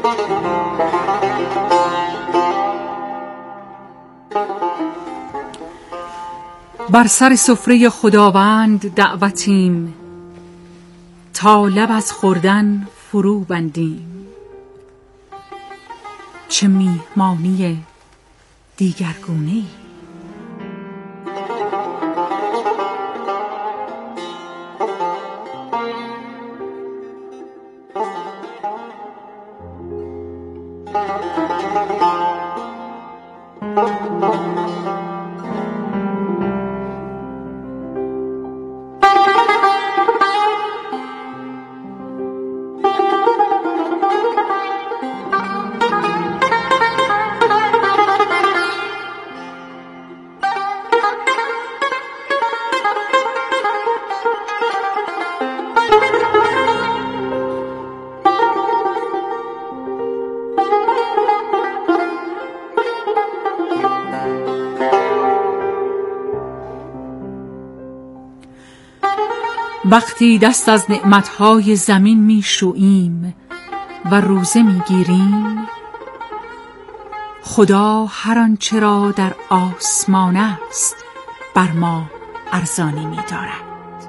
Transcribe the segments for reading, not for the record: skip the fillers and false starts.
بر سر سفره خداوند دعوتیم، تا لب از خوردن فرو بندیم. چه میهمانی دیگرگونه‌ای. وقتی دست از نعمتهای زمین می شوییم و روزه می گیریم، خدا هر آنچه را در آسمان است بر ما ارزانی می دارد.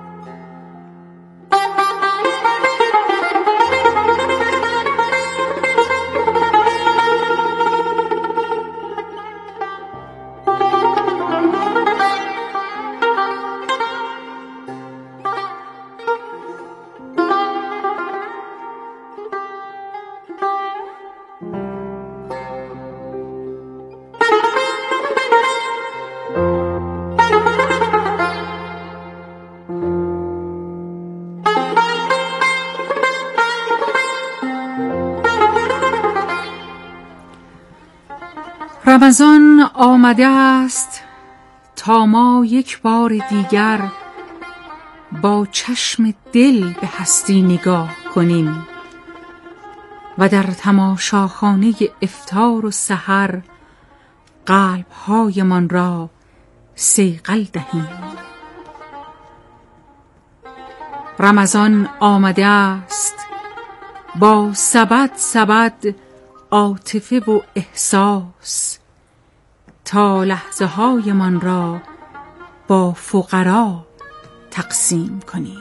رمضان آمده است تا ما یک بار دیگر با چشم دل به هستی نگاه کنیم و در تماشاخانه افطار و سحر قلب‌هایمان را صیقل دهیم. رمضان آمده است با سبد عاطفه و احساس تا لحظه هایمان را با فقرا تقسیم کنیم.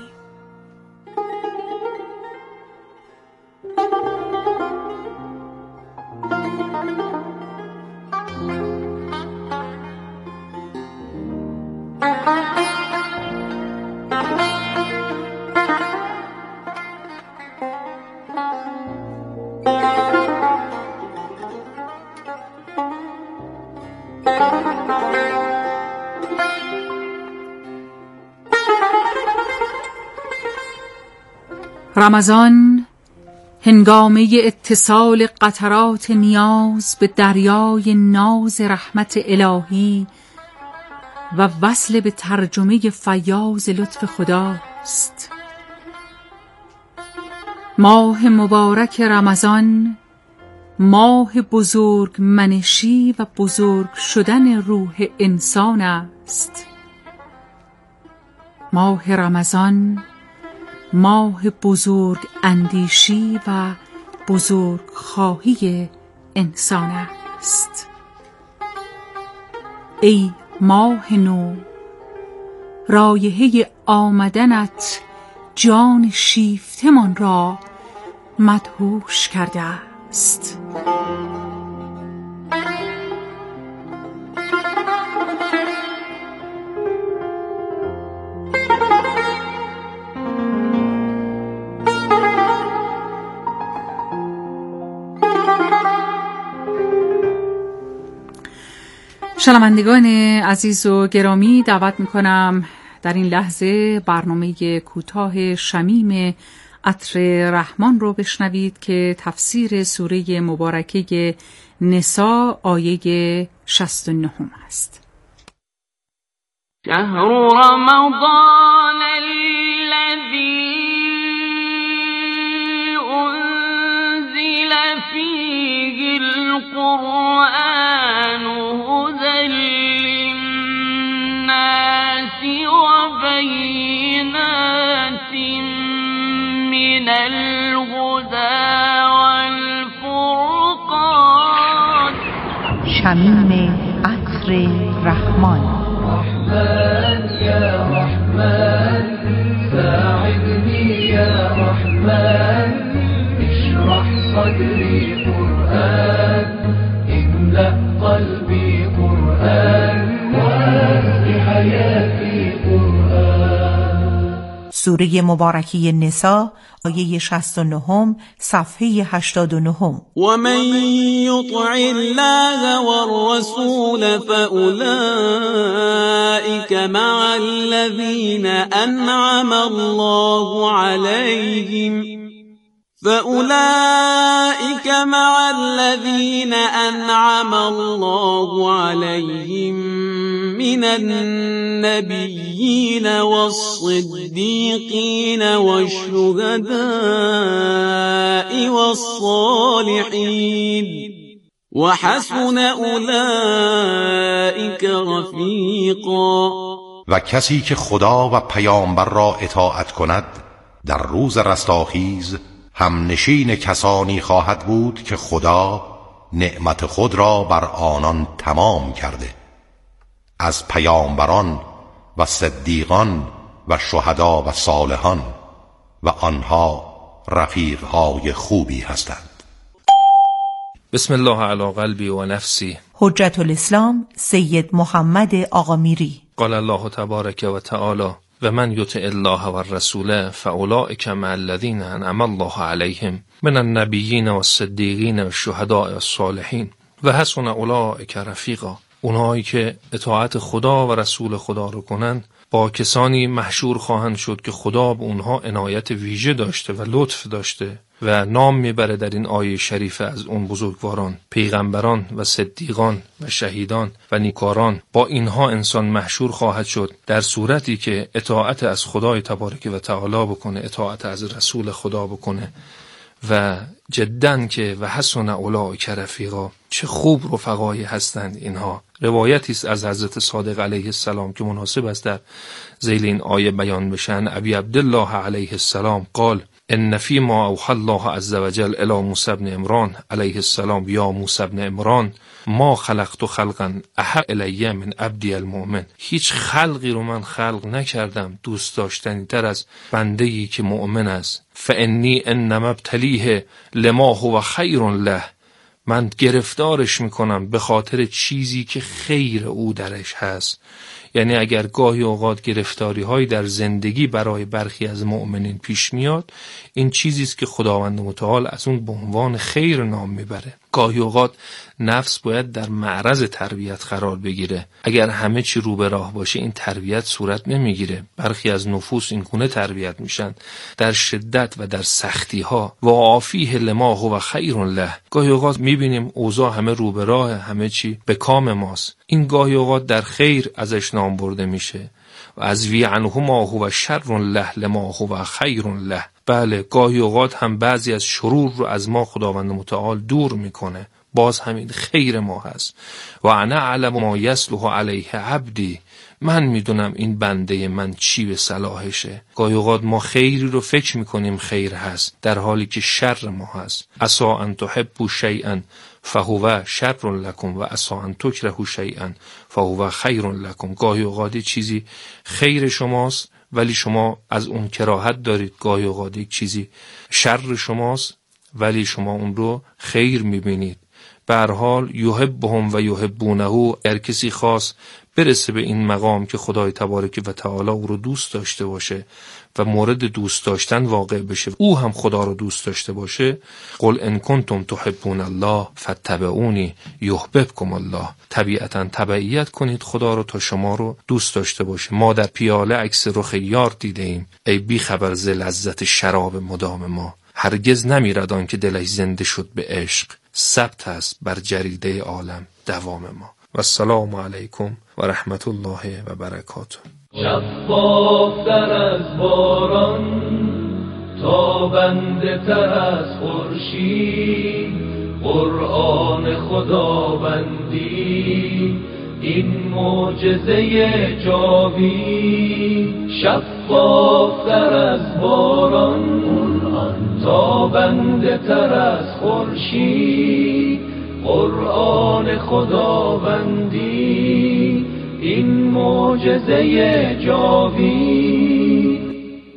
رمضان هنگامه اتصال قطرات نیاز به دریای ناز رحمت الهی و وصل به ترجمه فیاض لطف خداست. ماه مبارک رمضان ماه بزرگ منشی و بزرگ شدن روح انسان است. ماه رمضان ماه بزرگ اندیشی و بزرگ خواهی انسان است. ای ماه نو، رایحه آمدنت جان شیفتمان را مدهوش کرده است. شنوندگان عزیز و گرامی، دعوت میکنم در این لحظه برنامه کوتاه شمیم عطر رحمان رو بشنوید که تفسیر سوره مبارکه نساء آیه 69 است. شهر رمضان الذی انزل فیه القرآن هدی للناس وبینات من الهدى والفرقان شمیم عطر رحمان. رحمن یا رحمن ساعدنی یا رحمن اشرح صدری قرآن املأ قلبی قرآن واسق حیاتی قرآن. سوره مبارکه نساء آیه 69 صفحه 89. ومن يطع الله والرسول فأولئك مع الذين أنعم الله عليهم من النبيين والصديقين والشهداء والصالحين وحسن أولئك رفیقا. و کسی که خدا و پیامبر را اطاعت کند در روز رستاخیز همنشین کسانی خواهد بود که خدا نعمت خود را بر آنان تمام کرده، از پیامبران و صدیقان و شهدا و صالحان، و آنها رفیقهای خوبی هستند. بسم الله علی قلبی و نفسی. حجت الاسلام سید محمد آقامیری. قال الله تبارک و تعالی و من یطع الله و الرسول فاولئک مع الذین انعم الله علیهم من النبیین و الصدیقین و الشهداء و الصالحین و حسن اولئک رفیقا. اونهایی که اطاعت خدا و رسول خدا رو کنند با کسانی محشور خواهند شد که خدا به اونها عنایت ویژه داشته و لطف داشته و نام میبره در این آیه شریفه از اون بزرگواران، پیغمبران و صدیقان و شهیدان و نیکاران. با اینها انسان محشور خواهد شد در صورتی که اطاعت از خدای تبارک و تعالی بکنه، اطاعت از رسول خدا بکنه. و جدن که و حسن اولئک رفیقا، چه خوب رفقایی هستند اینها. روایتی است از حضرت صادق علیه السلام که مناسب است در ذیل این آیه بیان بشن. ابی عبدالله علیه السلام قال ان فی ما اوحى الله عز وجل الی موسی بن عمران علیه السلام یا موسی بن عمران ما خلقت خلقا احب الی من عبدی المؤمن. هیچ خلقی رو من خلق نکردم دوست داشتنی تر از بنده‌ای که مؤمن است. فانی انما ابتلیه لما هو خیر له، من گرفتارش میکنم به خاطر چیزی که خیر او درش هست. یعنی اگر گاهی اوقات گرفتاری هایی در زندگی برای برخی از مؤمنین پیش میاد، این چیزی است که خداوند متعال از اون به عنوان خیر نام میبره. گاهی اوقات نفس باید در معرض تربیت قرار بگیره. اگر همه چی رو به راه باشه این تربیت صورت نمیگیره. برخی از نفوس این گونه تربیت میشن در شدت و در سختی ها. و عافیه لما هو خیر له. گاهی اوقات میبینیم اوضاع همه رو به راه، همه چی به کام ماست، این گاهی اوقات در خیر ازش نام برده میشه. و از وی عنه ما هو شر له لما هو خیر له. بله، گاهی اوقات هم بعضی از شرور رو از ما خداوند متعال دور میکنه، باز همین خیر ما هست. و انا اعلم ما یصلح علیه عبدی، من میدونم این بنده من چی به صلاحشه. گاهی اوقات ما خیری رو فکر میکنیم خیر هست در حالی که شر ما هست. عسى ان تحبوا شیئا فهو شر لکم و عسى ان تکرهوا شیئا فهو خیر لکم. گاهی اوقات چیزی خیر شماست ولی شما از اون کراهت دارید. گاهی اوقات یک چیزی شر شماست ولی شما اون رو خیر میبینید. به هر حال یحبهم و یحبونه. اگر کسی خواست برسه به این مقام که خدای تبارک و تعالی او رو دوست داشته باشه و مورد دوست داشتن واقع بشه، او هم خدا رو دوست داشته باشه، قل ان کنتم تحبون الله فاتبعونی یحببکم الله. طبیعتا تبعیت کنید خدا رو تا شما رو دوست داشته باشه. ما در پیاله عکس رخ یار دیده ایم، ای بی خبر ز لذت شراب مدام ما. هرگز نمیرد آن که دلش زنده شد به عشق، ثبت است بر جریده عالم دوام ما. و السلام علیکم و رحمت الله و برکاته. شفافتر از باران، تابنده تر از خورشید، قرآن خداوندی این معجزه جاوید. شفافتر از باران، تابنده تر از خورشید، قرآن خداوندی، این معجزه جاوید.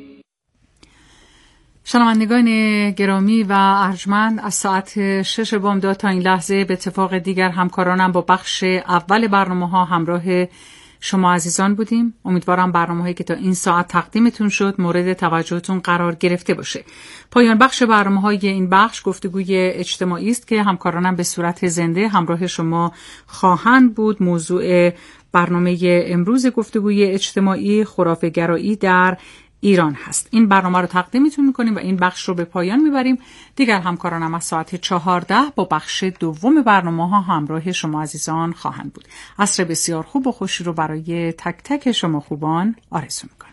شنوندگان گرامی و ارجمند، از ساعت 6 بامداد تا این لحظه به اتفاق دیگر همکارانم با بخش اول برنامه‌ها همراه شما عزیزان بودیم. امیدوارم برنامه‌هایی که تا این ساعت تقدیمتون شد مورد توجهتون قرار گرفته باشه. پایان بخش برنامه‌های این بخش گفتگوی اجتماعی است که همکارانم به صورت زنده همراه شما خواهند بود. موضوع برنامه امروز گفتگوی اجتماعی خرافه‌گرایی در ایران هست. این برنامه رو تقدیمتون میکنیم و این بخش رو به پایان میبریم. دیگر همکارانم از ساعت 14 با بخش دوم برنامه ها همراه شما عزیزان خواهند بود. عصر بسیار خوب و خوشی رو برای تک تک شما خوبان آرزو میکنم.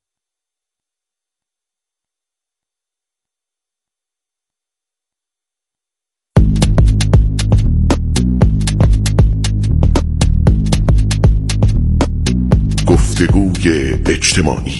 گفتگوی اجتماعی.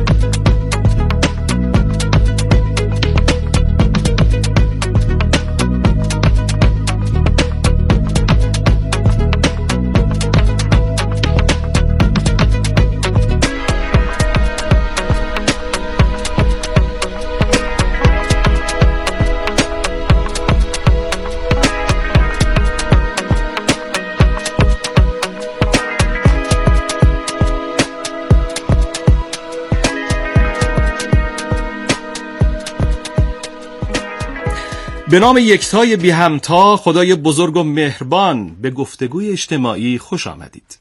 به نام یکتای بی همتا، خدای بزرگ و مهربان، به گفتگوی اجتماعی خوش آمدید.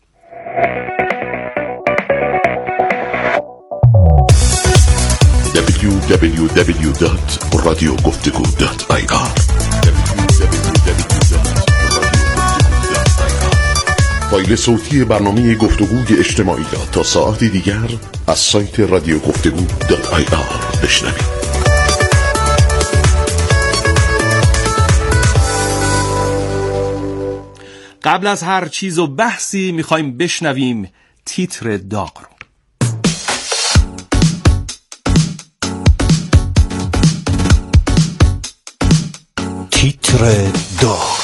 www.radioguftego.ir فایل صوتی برنامه گفتگوی اجتماعی را تا ساعتی دیگر از سایت radioguftego.ir بشنوید. قبل از هر چیز و بحثی میخوایم بشنویم تیتر داغ رو. تیتر داغ.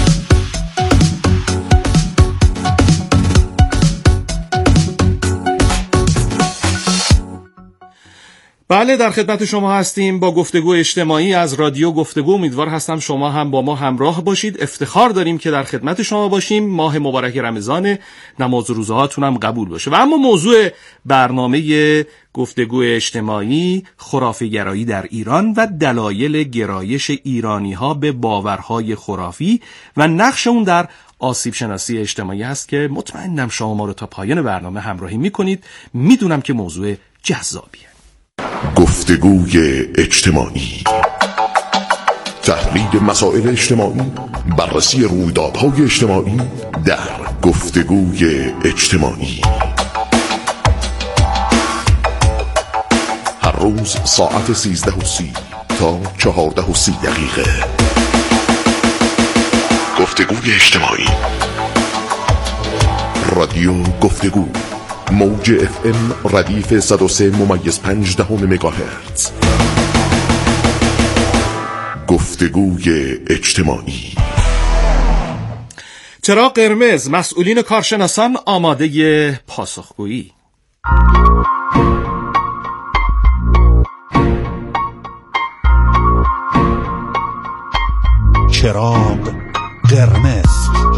بله، در خدمت شما هستیم با گفتگو اجتماعی از رادیو گفتگو. امیدوار هستم شما هم با ما همراه باشید. افتخار داریم که در خدمت شما باشیم. ماه مبارک رمضان، نماز و روزهاتون هم قبول باشه. و اما موضوع برنامه گفتگو اجتماعی خرافه‌گرایی در ایران و دلایل گرایش ایرانی‌ها به باورهای خرافی و نقش اون در آسیب شناسی اجتماعی هست که مطمئنم شما ما رو تا پایان برنامه همراهی می‌کنید. میدونم که موضوع جذابیه. گفتگوی اجتماعی. تحلیل مسائل اجتماعی، بررسی رویدادهای اجتماعی در گفتگوی اجتماعی. هر روز ساعت 13:30 تا 14:30. گفتگوی اجتماعی. رادیو گفتگو، موج FM ردیف 103.5 مگاهرتز. گفتگوی اجتماعی. چراغ قرمز، مسئولین کارشناسان آماده پاسخگویی. چراغ قرمز.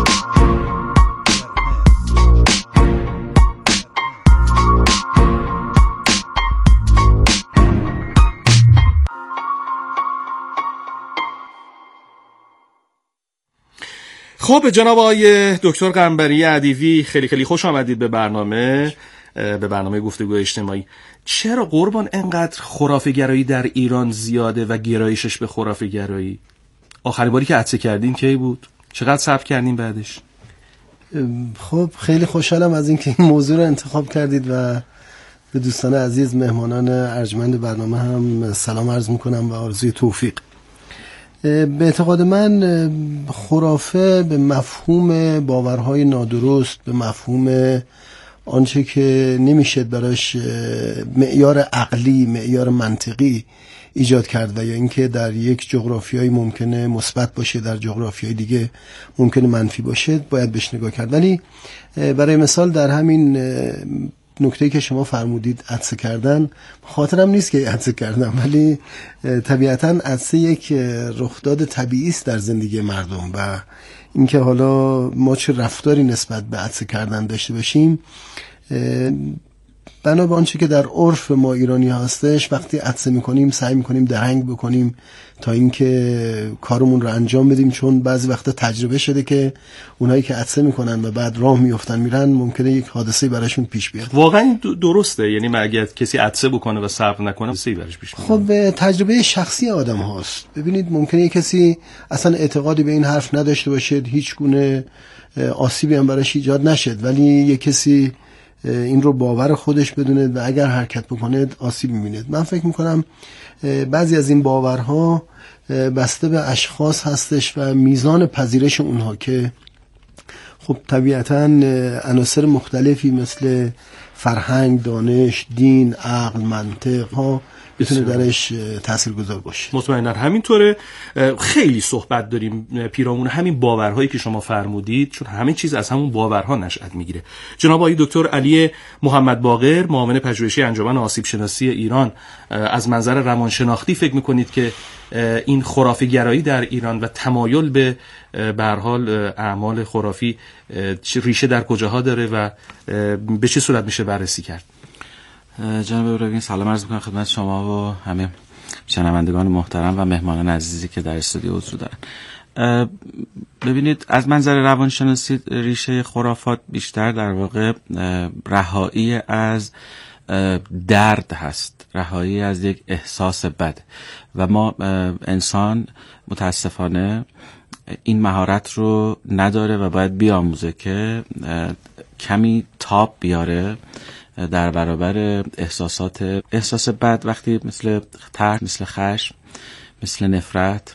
خب جناب آقای دکتر قنبری عدیوی، خیلی خوش آمدید به برنامه گفتگو اجتماعی. چرا قربان انقدر خرافه‌گرایی در ایران زیاده و گرایشش به خرافه‌گرایی؟ آخرین باری که عطسه کردین کی بود؟ چقدر صبر کردین بعدش؟ خب خیلی خوشحالم از اینکه این موضوع رو انتخاب کردید و به دوستان عزیز مهمانان ارجمند برنامه هم سلام عرض میکنم و آرزوی توفیق. به اعتقاد من خرافه به مفهوم باورهای نادرست، به مفهوم آنچه که نمیشه براش معیار عقلی، معیار منطقی ایجاد کرد و یا اینکه در یک جغرافیایی ممکنه مثبت باشه، در جغرافیای دیگه ممکنه منفی باشه، باید بهش نگاه کرد. ولی برای مثال در همین نکته‌ای که شما فرمودید عطسه کردن، خاطرم نیست که عطسه کردم، ولی طبیعتاً عطسه یک رخداد طبیعی است در زندگی مردم و اینکه حالا ما چه رفتاری نسبت به عطسه کردن داشته باشیم، بنا به آنچه که در عرف ما ایرانی هستش، وقتی عطسه میکنیم سعی میکنیم درنگ بکنیم تا اینکه کارمون رو انجام بدیم، چون بعضی وقتا تجربه شده که اونایی که عطسه میکنن و بعد راه میافتن میرن ممکنه یک حادثه براشون پیش بیاد. واقعا درسته؟ یعنی اگر کسی عطسه بکنه و صبر نکنه حادثه‌ای براش پیش میاد؟ خب تجربه شخصی آدم هاست. ببینید ممکنه کسی اصلا اعتقادی به این حرف نداشته باشه، هیچ گونه آسیبی هم براش ایجاد نشد، ولی یک کسی این رو باور خودش بدونه و اگر حرکت بکنه آسیب می‌بینه. من فکر میکنم بعضی از این باورها بسته به اشخاص هستش و میزان پذیرش اونها که خب طبیعتاً عناصر مختلفی مثل فرهنگ، دانش، دین، عقل، منطق ها بتونه درش تاثیرگذار باشه. مطمئنا همینطوره. خیلی صحبت داریم پیرامون همین باورهایی که شما فرمودید، چون همه چیز از همون باورها نشأت میگیره. جناب آقای دکتر علی محمد باقر، معاون پژوهشی انجمن آسیب شناسی ایران، از منظر روانشناختی فکر میکنید که این خرافه گرایی در ایران و تمایل به هر حال اعمال خرافی ریشه در کجاها داره و به چه صورت میشه بررسی کرد؟ جناب ابراهیمی، سلام عرض میکنم خدمت شما و همه شنوندگان محترم و مهمانان عزیزی که در استودیو حضور دارن. ببینید، از منظر روانشناسی ریشه خرافات بیشتر در واقع رهایی از درد هست، رهایی از یک احساس بد و ما انسان متاسفانه این مهارت رو نداره و باید بیاموزه که کمی تاب بیاره در برابر احساس بد، وقتی مثل ترس، مثل خشم، مثل نفرت،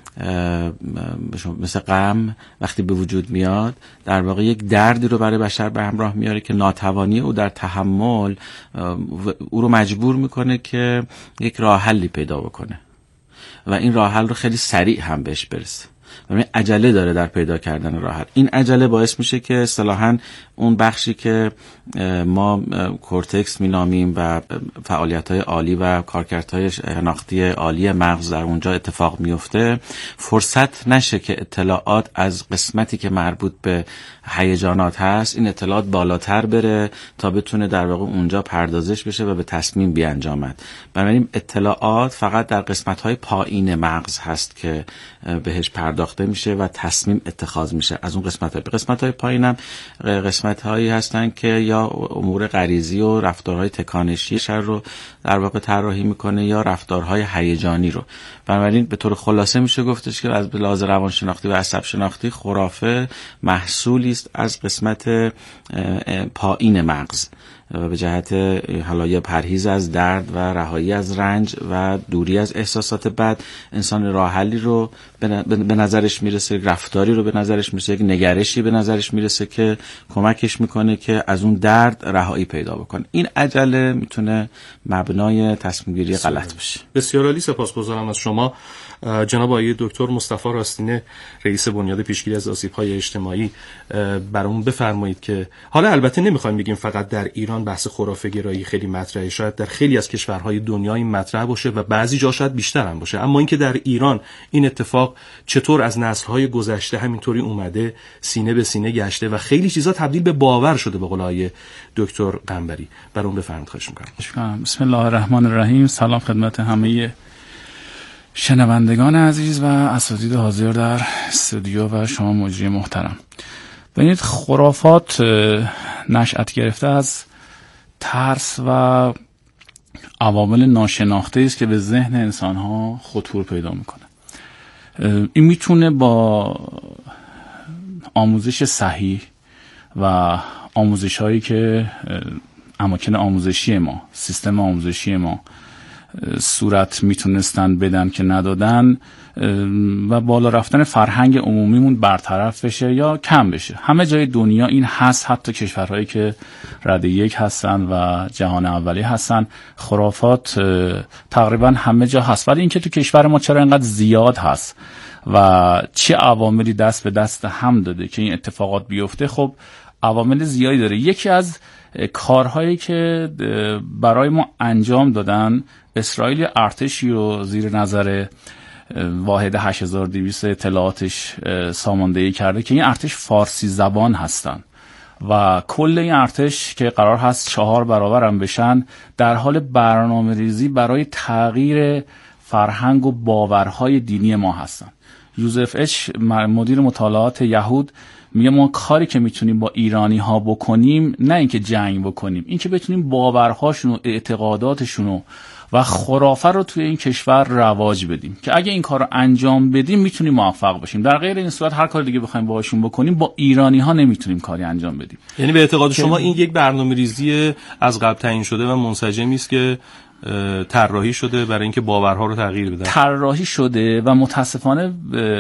مثل غم وقتی به وجود میاد، در واقع یک دردی رو برای بشر به همراه میاره که ناتوانی او در تحمل او رو مجبور میکنه که یک راه حلی پیدا بکنه و این راه حل رو خیلی سریع هم بهش برسه. و عجله داره در پیدا کردن راه حل. این عجله باعث میشه که اصطلاحاً اون بخشی که ما کورتکس مینامیم و فعالیت‌های عالی و کارکردهای شناختی عالی مغز در اونجا اتفاق میفته، فرصت نشه که اطلاعات از قسمتی که مربوط به هیجانات هست، این اطلاعات بالاتر بره تا بتونه در واقع اونجا پردازش بشه و به تصمیم بیانجامد. بنابراین اطلاعات فقط در قسمت‌های پایین مغز هست که بهش پرداخته میشه و تصمیم اتخاذ میشه. از اون قسمت‌های پایینم قسمت‌هایی هستن که یا امور غریزی و رفتارهای تکانشی شر رو در واقع طراحی میکنه یا رفتارهای هیجانی رو. بنابراین به طور خلاصه میشه گفتش که از لحاظ روانشناختی و عصب شناختی خرافه محصولی است از قسمت پایین مغز و به جهت حالا پرهیز از درد و رهایی از رنج و دوری از احساسات بد، انسان راه حلی رو به نظرش میرسه، رفتاری رو به نظرش میرسه، یک نگرشی به نظرش میرسه که کمکش میکنه که از اون درد رهایی پیدا بکنه. این عجله میتونه مبنای تصمیم گیری غلط بشه. بسیار عالی، سپاسگزارم از شما جناب آقای دکتر مصطفی راستینه، رئیس بنیاد پیشگیری از آسیب‌های اجتماعی. برامون بفرمایید که حالا البته نمیخوایم بگیم فقط در ایران بحث خرافه گرایی خیلی مطرحه، شاید در خیلی از کشورهای دنیا این مطرح باشه و بعضی جا شاید بیشتر هم باشه، اما اینکه در ایران این اتفاق چطور از نسل‌های گذشته همینطوری اومده، سینه به سینه گشته و خیلی چیزا تبدیل به باور شده، به قول آقای دکتر قنبری، برامون بفرمایید. خواهش می‌کنم. بسم الله الرحمن الرحیم. سلام خدمت همه شنوندگان عزیز و اساتید حاضر در استودیو و شما مجری محترم. ببینید، خرافات نشأت گرفته از ترس و عوامل ناشناخته است که به ذهن انسان‌ها خطور پیدا میکنه. این میتونه با آموزش صحیح و آموزش‌هایی که اماکن آموزشی ما، سیستم آموزشی ما صورت میتونستن بدن که ندادن و بالا رفتن فرهنگ عمومیمون برطرف بشه یا کم بشه. همه جای دنیا این هست، حتی کشورهایی که رده یک هستن و جهان اولی هستن، خرافات تقریبا همه جا هست. ولی اینکه تو کشور ما چرا اینقدر زیاد هست و چه عواملی دست به دست هم داده که این اتفاقات بیفته، خب عوامل زیادی داره. یکی از کارهایی که برای ما انجام دادن، اسرائیل ارتشی رو زیر نظر واحد 8200 اطلاعاتش ساماندهی کرده که این ارتش فارسی زبان هستن و کل این ارتش که قرار هست 4 برابر هم بشن در حال برنامه ریزی برای تغییر فرهنگ و باورهای دینی ما هستن. یوزف اچ مدیر مطالعات یهود میگه ما کاری که میتونیم با ایرانی ها بکنیم نه اینکه جنگ بکنیم، اینکه بتونیم باورهاشون و اعتقاداتشون و خرافه رو توی این کشور رواج بدیم که اگه این کار رو انجام بدیم میتونیم موفق باشیم. در غیر این صورت هر کار دیگه بخوایم باهاشون بکنیم با ایرانی ها نمیتونیم کاری انجام بدیم. یعنی به اعتقاد شما این یک برنامه‌ریزی از قبل تعیین شده و منسجمی است که طراحی شده برای اینکه باورها رو تغییر بده؟ طراحی شده و متاسفانه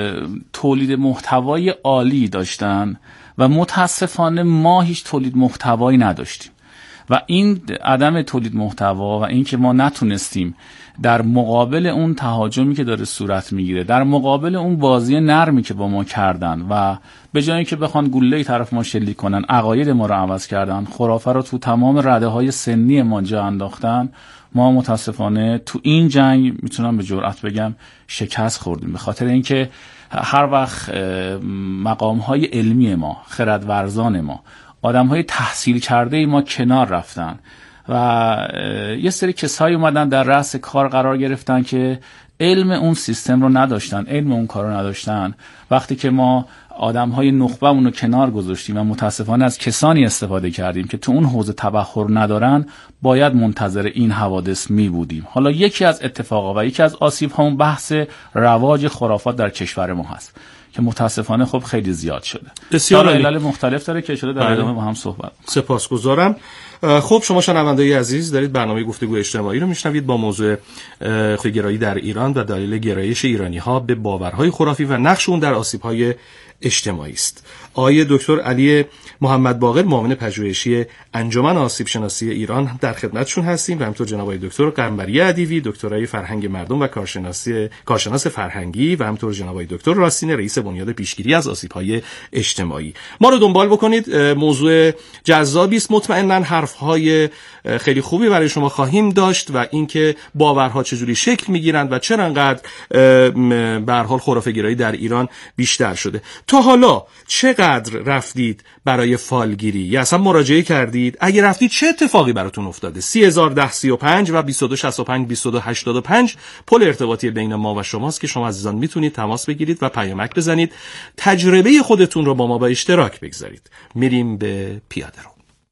تولید محتوای عالی داشتن و متاسفانه ما هیچ تولید محتوایی نداشتیم و این عدم تولید محتوا و این که ما نتونستیم در مقابل اون تهاجمی که داره صورت میگیره، در مقابل اون بازی نرمی که با ما کردن و به جای اینکه بخوان گله‌ای طرف ما شلیک کنن، عقاید ما رو عوض کردن، خرافه رو تو تمام رده‌های سنی ما جا انداختن، ما متاسفانه تو این جنگ میتونم به جرئت بگم شکست خوردیم. به خاطر اینکه هر وقت مقام‌های علمی ما، خردورزان ما، آدم‌های تحصیل کرده ما کنار رفتن و یه سری کسایی اومدن در رأس کار قرار گرفتن که علم اون سیستم رو نداشتن، علم اون کار رو نداشتن، وقتی که ما آدم‌های نخبه‌مون رو کنار گذاشتیم و متاسفانه از کسانی استفاده کردیم که تو اون حوزه تبحر ندارن، باید منتظر این حوادث می بودیم. حالا یکی از اتفاقا و یکی از آسیب‌ها اون بحث رواج خرافات در کشور ما هست که متاسفانه خب خیلی زیاد شده. بسیار علل مختلف داره که شده در ادامه با هم صحبت. سپاسگزارم. خب شما شنوندگان عزیز دارید برنامه گفتگو اجتماعی رو میشنوید با موضوع گرایی در ایران و دلیل گرایش ایرانی‌ها به باورهای خرافی و نقش اون در آسیب‌های اجتماعی است. آقای دکتر علی محمد باقر، معاون پژوهشی انجمن آسیب شناسی ایران، در خدمتشون هستیم و همینطور جناب آقای دکتر قنبری عدیوی، دکترای فرهنگ مردم و کارشناس فرهنگی و همینطور جناب آقای دکتر راستین، رئیس بنیاد پیشگیری از آسیب‌های اجتماعی. ما رو دنبال بکنید، موضوع جذابی است، مطمئناً حرف‌های خیلی خوبی برای شما خواهیم داشت و اینکه باورها چجوری شکل میگیرند و چرا انقدر به هر حال خرافه‌گرایی در ایران بیشتر شده. تا حالا چقدر رفتید برای فالگیری یا اصلا مراجعه کردید؟ اگه رفتید چه اتفاقی براتون افتاده؟ 301035 و 2265 2285 پل ارتباطی بین ما و شماست که شما عزیزان میتونید تماس بگیرید و پیامک بزنید، تجربه خودتون رو با ما به اشتراک بگذارید. میریم به پیاده رو.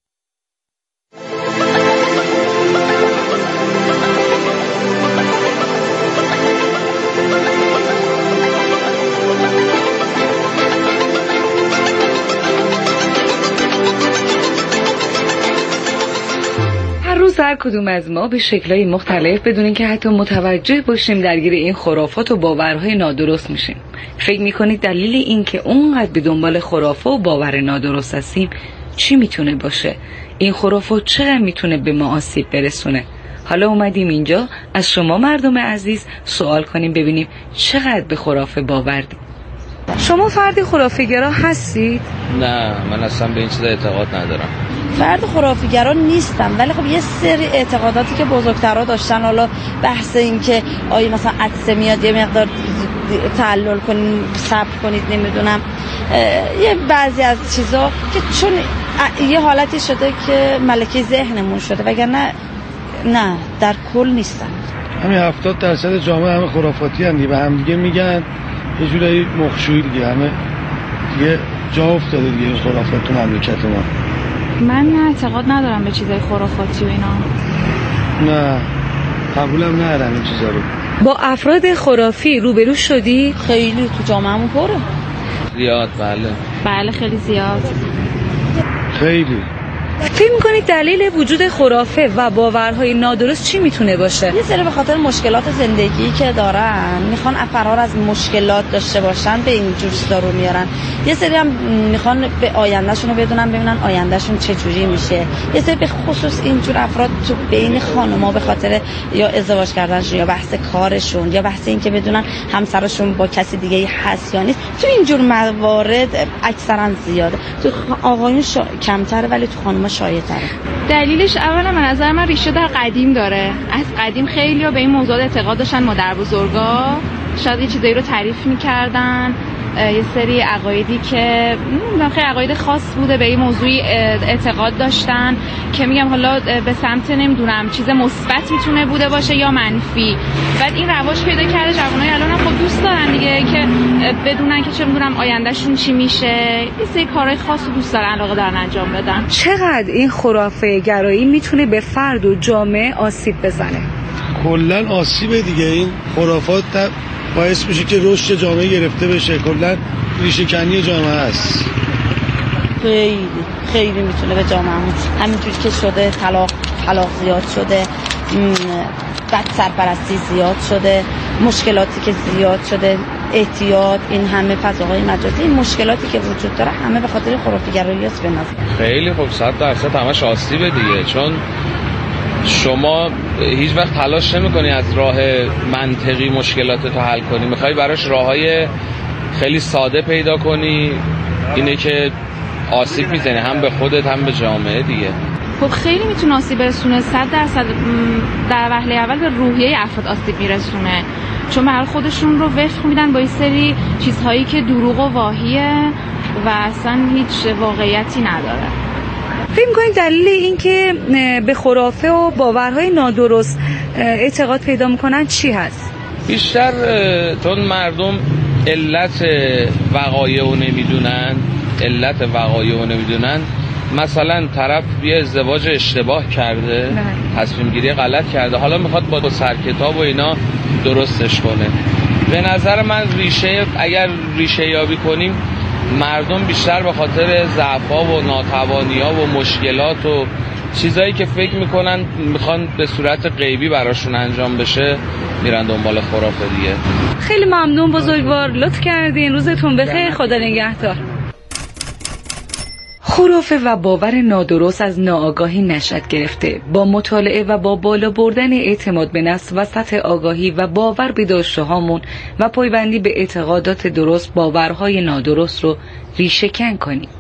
هر کدوم از ما به شکل‌های مختلف بدون اینکه حتی متوجه باشیم درگیر این خرافات و باورهای نادرست میشیم. فکر میکنید دلیل این که اونقدر به دنبال خرافه و باور نادرست هستیم چی میتونه باشه؟ این خرافات چقدر میتونه به ما آسیب برسونه؟ حالا اومدیم اینجا از شما مردم عزیز سوال کنیم ببینیم چقدر به خرافه باوردید. شما فردی خرافه‌گرا هستید؟ نه، من اصلا به این چیزا اعتقاد ندارم. فرد خرافیگرا نیستم، ولی خب یه سری اعتقاداتی که بزرگترها داشتن، حالا بحث این که آیا مثلا عطسه میاد یه مقدار تعلل کنید، صبر کنید، نمیدونم یه بعضی از چیزا که چون یه حالتی شده که ملکه ذهنمون شده، وگرنه نه در کل نیستم. همین 70% جامعه همه خرافاتی هم دیگه، هم دیگه میگن یه جورایی مخشویی دیگه، همه دیگه جا افتاده دیگه خرافات تو مملکت ما. من اعتقاد ندارم به چیزای خرافاتی و اینا. نه قبولم ندارم این چیزا رو. با افراد خرافی روبرو شدی؟ خیلی تو جامعه‌مون پره. زیاد. بله خیلی زیاد. خیلی فکر می‌کنید دلیل وجود خرافه و باورهای نادرست چی میتونه باشه؟ یه سری به خاطر مشکلات زندگی که دارن میخوان فرار از مشکلات داشته باشن به این جور چیزا رو میارن. یه سری هم میخوان به آیندهشون رو بدونن، ببینن آیندهشون چه جوری میشه. یه سری به خصوص اینجور افراد تو بین خانم‌ها به خاطر یا ازدواج کردنشون یا بحث کارشون یا بحث این که بدونن همسرشون با کسی دیگه هست یا نیست، تو اینجور موارد اکثرا زیاده. تو آقایون کمتره ولی تو خانم‌ها شایع‌تره. دلیلش اولا به نظر من ریشه در قدیم داره. از قدیم خیلی‌ها به این موضوع اعتقاد داشتن. مادر بزرگا شاید یه چیزایی رو تعریف می‌کردن، یه سری عقایدی که خیلی عقاید خاص بوده به این موضوعی اعتقاد داشتن که میگم حالا به سمت نمیدونم چیز مثبت میتونه بوده باشه یا منفی. بعد این رواج پیدا کرده، جوانای الان هم خب دوست دارن دیگه که بدونن که چه میدونم آیندهشون چی میشه، یه سری کارهای خاص رو دوست دارن، علاقه دارن انجام بدن. چقدر این خرافه گرایی میتونه به فرد و جامعه آسیب بزنه؟ کلا آسیب دیگه. این خرافات باعث میشه که رشد جامعه گرفته بشه، کلا ریشه‌کنی جامعه است. خیلی میتونه به جامعه همینجوری که شده، طلاق زیاد شده، بد سرپرستی زیاد شده، مشکلاتی که زیاد شده، اعتیاد، این همه فضاهای مجازی، این مشکلاتی که وجود داره همه به خاطر خرافه‌گرایی است. به نظر خیلی خوب 100% همش آسیبه دیگه، چون شما هیچ وقت تلاش نمی‌کنی از راه منطقی مشکلاتتو حل کنی، می‌خوای براش راههای خیلی ساده پیدا کنی، اینه که آسیب میزنی هم به خودت هم به جامعه دیگه. خب خیلی میتونه آسیب برسونه. 100% در وهله اول به روحیه افراد آسیب میرسونه، چون به خودشون رو وفق میدن با این سری چیزهایی که دروغ و واهیه و اصلا هیچ واقعیتی نداره. فکر می‌کنید دلیل این که به خرافه و باورهای نادرست اعتقاد پیدا میکنن چی هست؟ بیشتر چون مردم علت وقایع رو نمیدونن. مثلا طرف یه ازدواج اشتباه کرده، تصمیم گیری غلط کرده، حالا میخواد با سرکتاب و اینا درستش کنه. به نظر من اگر ریشه یابی کنیم، مردم بیشتر به خاطر ضعف‌ها و ناتوانی‌ها و مشکلات و چیزایی که فکر میکنن میخوان به صورت غیبی براشون انجام بشه میرن دنبال خرافه دیگه. خیلی ممنون بزرگوار، لطف کردین. روزتون بخیر، خدا نگهدار. خرافه و باور نادرست از ناآگاهی نشأت گرفته. با مطالعه و با بالا بردن اعتماد به نفس و سطح آگاهی و باور به داشته‌هامون و پایبندی به اعتقادات درست، باورهای نادرست رو ریشه کن کنیم.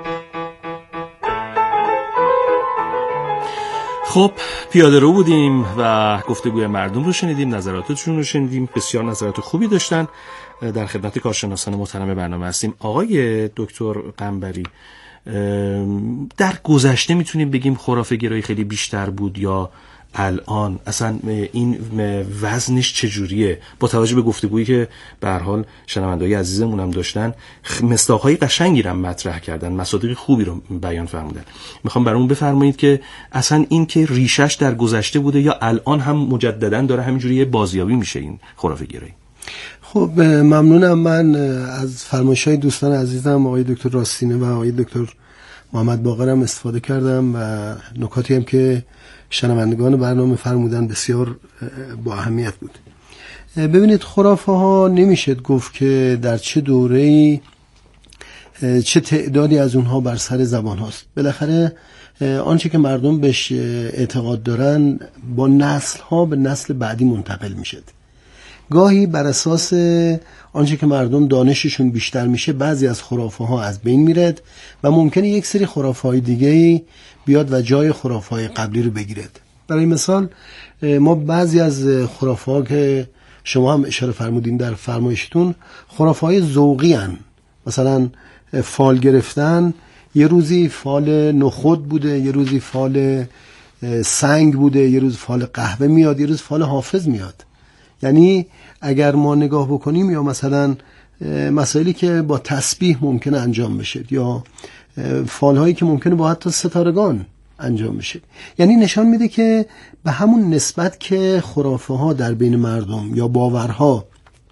خب پیاده رو بودیم و گفتگوی مردم رو شنیدیم، نظراتشون رو شنیدیم، بسیار نظرات خوبی داشتن. در خدمت کارشناسان محترم برنامه هستیم. آقای دکتر قنبری، در گذشته میتونیم بگیم خرافه گرایی خیلی بیشتر بود یا الان اصلا این وزنش چجوریه؟ با توجه به گفتگویی که به هر حال شنونده‌های عزیزمون هم داشتن، مصداق‌های قشنگی رو مطرح کردن، مصادیق خوبی رو بیان فرمودن. میخوام برامون بفرمایید که اصلا این که ریشش در گذشته بوده یا الان هم مجددا داره همینجوری بازیابی میشه این خرافه گرایی؟ خب ممنونم. من از فرمایش‌های دوستان عزیزم آقای دکتر راستینه و آقای دکتر محمد باقرم استفاده کردم و نکاتی هم که شنوندگان برنامه فرمودن بسیار با اهمیت بود. ببینید، خرافه ها نمیشه گفت که در چه دوره‌ای چه تعدادی از اونها بر سر زبان هاست. بالاخره آنچه که مردم بهش اعتقاد دارن با نسل ها به نسل بعدی منتقل میشه. گاهی بر اساس آنچه که مردم دانششون بیشتر میشه بعضی از خرافه ها از بین میرد و ممکنه یک سری خرافه های دیگه بیاد و جای خرافه های قبلی رو بگیرد. برای مثال ما بعضی از خرافه ها که شما هم اشاره فرمودین در فرمایشتون خرافه های ذوقی هن. مثلا فال گرفتن، یه روزی فال نخود بوده، یه روزی فال سنگ بوده، یه روز فال قهوه میاد، یه روز فال حافظ میاد. یعنی اگر ما نگاه بکنیم یا مثلا مسائلی که با تسبیح ممکنه انجام بشه یا فالهایی که ممکنه با حتی ستارگان انجام بشه، یعنی نشان میده که به همون نسبت که خرافه ها در بین مردم یا باورها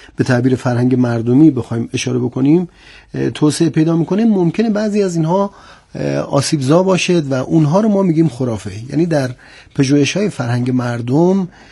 به تعبیر فرهنگ مردمی بخوایم اشاره بکنیم توسعه پیدا میکنه، ممکنه بعضی از اینها آسیبزا باشد و اونها رو ما میگیم خرافه. یعنی در پژوهش‌های فرهنگ مردم